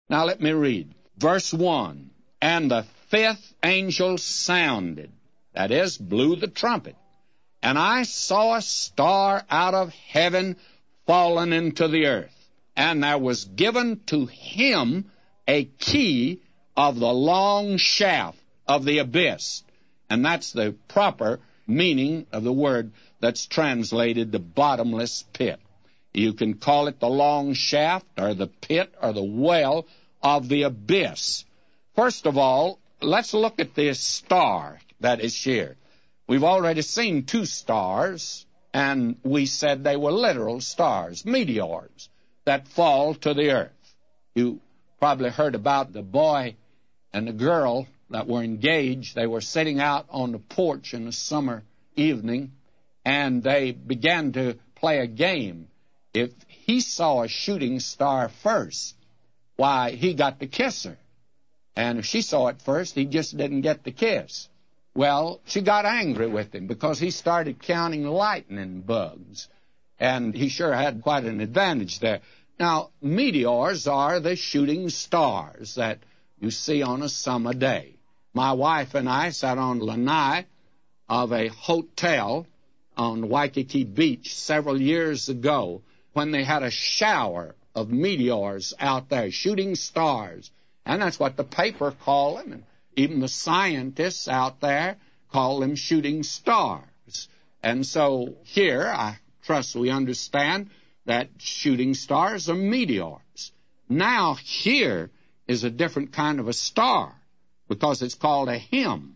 Now let me read. Verse 1, and the fifth angel sounded, that is, blew the trumpet, and I saw a star out of heaven fallen into the earth, and there was given to him a key of the long shaft of the abyss. And that's the proper meaning of the word that's translated the bottomless pit. You can call it the long shaft or the pit or the well of the abyss. First of all, let's look at this star that is here. We've already seen two stars, and we said they were literal stars, meteors, that fall to the earth. You probably heard about the boy and the girl that were engaged. They were sitting out on the porch in a summer evening, and they began to play a game. If he saw a shooting star first, why, he got to kiss her. And if she saw it first, he just didn't get the kiss. Well, she got angry with him because he started counting lightning bugs, and he sure had quite an advantage there. Now, meteors are the shooting stars that you see on a summer day. My wife and I sat on the lanai of a hotel on Waikiki Beach several years ago when they had a shower of meteors out there, shooting stars. And that's what the paper called them, and even the scientists out there call them shooting stars. And so here, I trust we understand that shooting stars are meteors. Now here is a different kind of a star because it's called a him,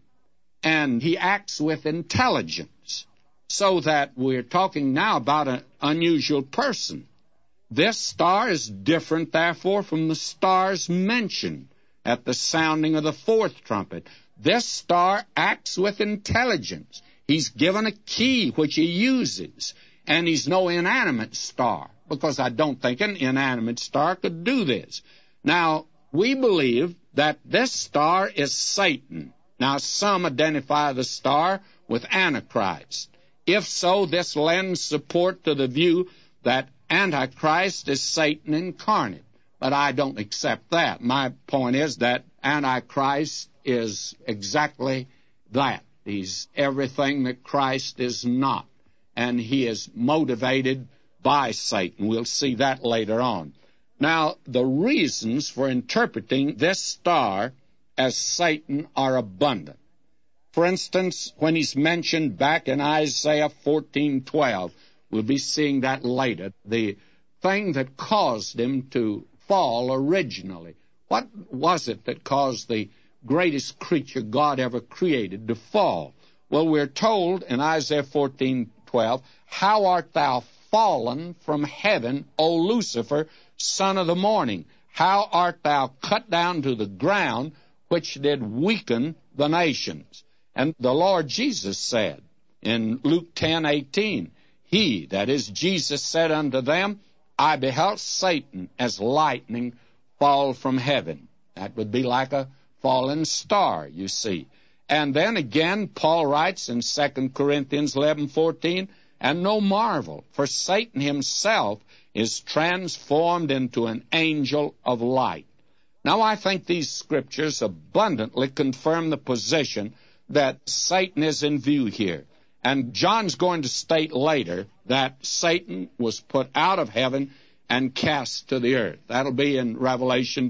and he acts with intelligence, so that we're talking now about an unusual person. This star is different, therefore, from the stars mentioned at the sounding of the fourth trumpet. This star acts with intelligence. He's given a key which he uses, and he's no inanimate star, because I don't think an inanimate star could do this. Now, we believe that this star is Satan. Now, some identify the star with Antichrist. If so, this lends support to the view that Antichrist is Satan incarnate. But I don't accept that. My point is that Antichrist is exactly that. He's everything that Christ is not, and he is motivated by Satan. We'll see that later on. Now, the reasons for interpreting this star as Satan are abundant. For instance, when he's mentioned back in Isaiah 14:12, we'll be seeing that later, the thing that caused him to fall originally. What was it that caused the greatest creature God ever created to fall? Well, we're told in Isaiah 14:12, how art thou fallen from heaven, O Lucifer, son of the morning? How art thou cut down to the ground, which did weaken the nations? And the Lord Jesus said in Luke 10:18, he, that is Jesus, said unto them, I beheld Satan as lightning fall from heaven. That would be like a fallen star, you see. And then again, Paul writes in 2 Corinthians 11:14, and no marvel, for Satan himself is transformed into an angel of light. Now, I think these scriptures abundantly confirm the position that Satan is in view here. And John's going to state later that Satan was put out of heaven and cast to the earth. That'll be in Revelation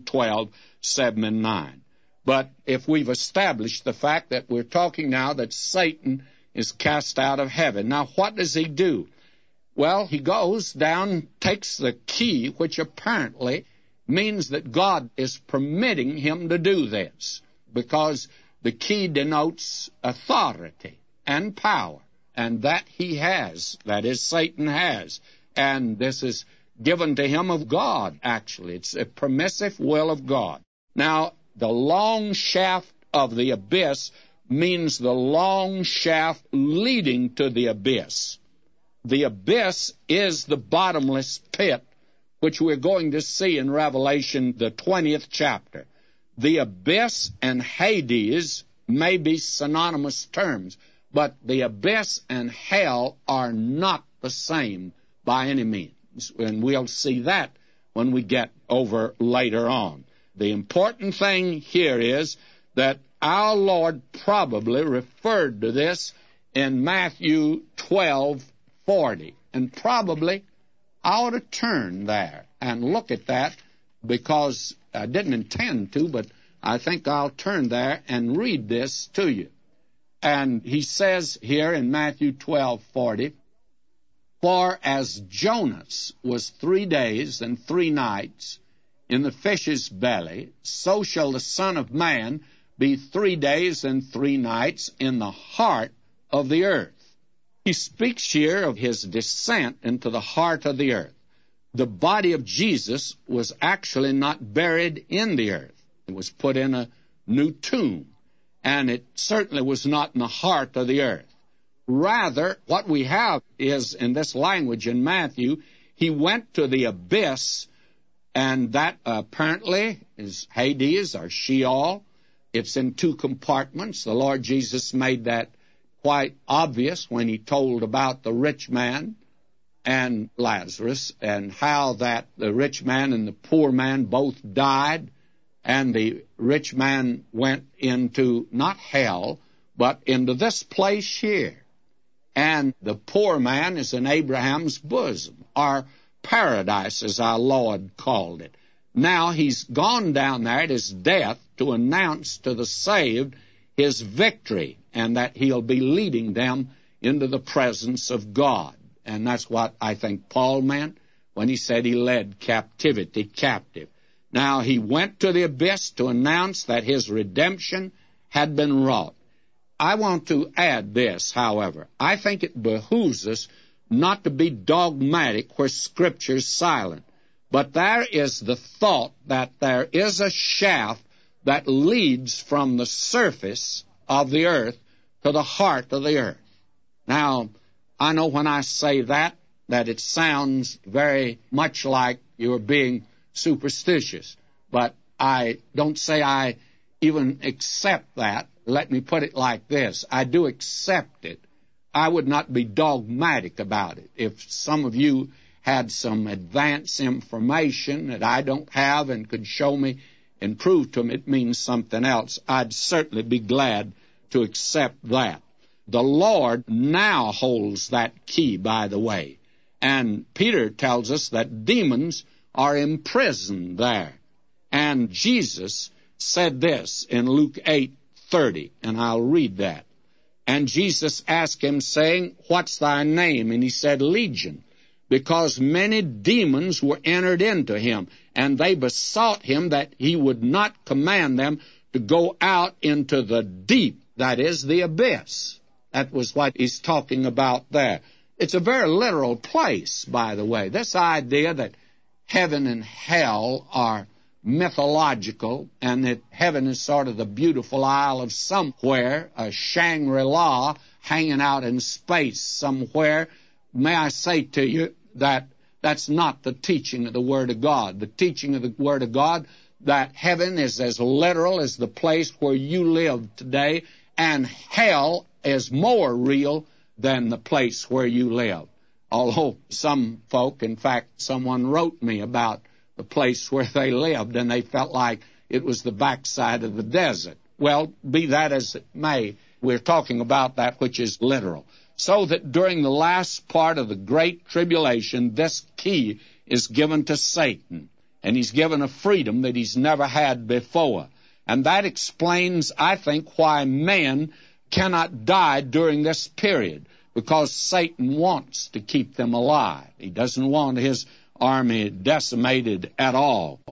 12:7 and 9. But if we've established the fact that we're talking now that Satan is cast out of heaven, now what does he do? Well, he goes down, takes the key, which apparently means that God is permitting him to do this, because the key denotes authority and power, and that he has, that is, Satan has. And this is given to him of God, actually. It's a permissive will of God. Now, the long shaft of the abyss means the long shaft leading to the abyss. The abyss is the bottomless pit, which we're going to see in Revelation, the 20th chapter. The abyss and Hades may be synonymous terms, but the abyss and hell are not the same by any means. And we'll see that when we get over later on. The important thing here is that our Lord probably referred to this in Matthew 12:40. And probably I ought to turn there and look at that, because I didn't intend to, but I think I'll turn there and read this to you. And he says here in Matthew 12:40, "For as Jonas was 3 days and 3 nights in the fish's belly, so shall the Son of Man be 3 days and 3 nights in the heart of the earth." He speaks here of his descent into the heart of the earth. The body of Jesus was actually not buried in the earth. It was put in a new tomb, and it certainly was not in the heart of the earth. Rather, what we have is, in this language in Matthew, he went to the abyss, and that apparently is Hades or Sheol. It's in 2 compartments. The Lord Jesus made that quite obvious when he told about the rich man and Lazarus, and how that the rich man and the poor man both died, and the rich man went into not hell, but into this place here. And the poor man is in Abraham's bosom, or paradise, as our Lord called it. Now he's gone down there at his death to announce to the saved his victory, and that he'll be leading them into the presence of God. And that's what I think Paul meant when he said he led captivity captive. Now, he went to the abyss to announce that his redemption had been wrought. I want to add this, however. I think it behooves us not to be dogmatic where Scripture's silent. But there is the thought that there is a shaft that leads from the surface of the earth to the heart of the earth. Now, I know when I say that it sounds very much like you're being superstitious, but I don't say I even accept that. Let me put it like this. I do accept it. I would not be dogmatic about it. If some of you had some advanced information that I don't have and could show me and prove to me it means something else, I'd certainly be glad to accept that. The Lord now holds that key, by the way. And Peter tells us that demons are imprisoned there. And Jesus said this in Luke 8:30, and I'll read that. "And Jesus asked him, saying, What's thy name? And he said, Legion, because many demons were entered into him, and they besought him that he would not command them to go out into the deep," that is, the abyss. That was what he's talking about there. It's a very literal place, by the way. This idea that heaven and hell are mythological, and that heaven is sort of the beautiful isle of somewhere, a Shangri-La hanging out in space somewhere, may I say to you that that's not the teaching of the Word of God. The teaching of the Word of God, that heaven is as literal as the place where you live today, and hell is more real than the place where you live. Although some folk, in fact, someone wrote me about the place where they lived, and they felt like it was the backside of the desert. Well, be that as it may, we're talking about that which is literal. So that during the last part of the Great Tribulation, this key is given to Satan, and he's given a freedom that he's never had before. And that explains, I think, why men cannot die during this period, because Satan wants to keep them alive. He doesn't want his army decimated at all.